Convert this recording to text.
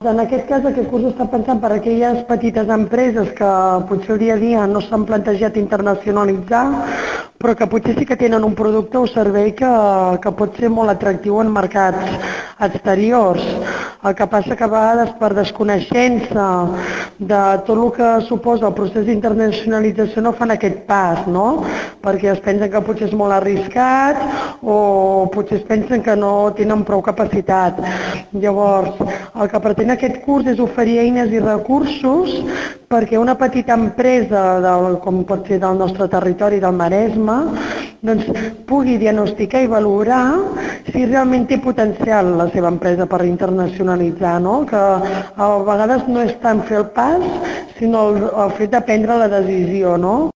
En aquest cas, aquest curs està pensat per a aquelles petites empreses que potser el dia a dia no s'han plantejat internacionalitzar, però que potser sí que tenen un producte o servei que pot ser molt atractiu en mercats exteriors. El que passa que a vegades per desconeixença de tot el que suposa el procés d'internacionalització no fan aquest pas, no? Perquè es pensen que potser és molt arriscat o potser es pensen que no tenen prou capacitat. Llavors, el que pretén aquest curs és oferir eines i recursos perquè una petita empresa, com pot ser del nostre territori, del Maresme, doncs pugui diagnosticar i valorar si realment té potencial la seva empresa per internacionalitzar, no? Que a vegades no és tant fer el pas, sinó el fet de prendre la decisió, no?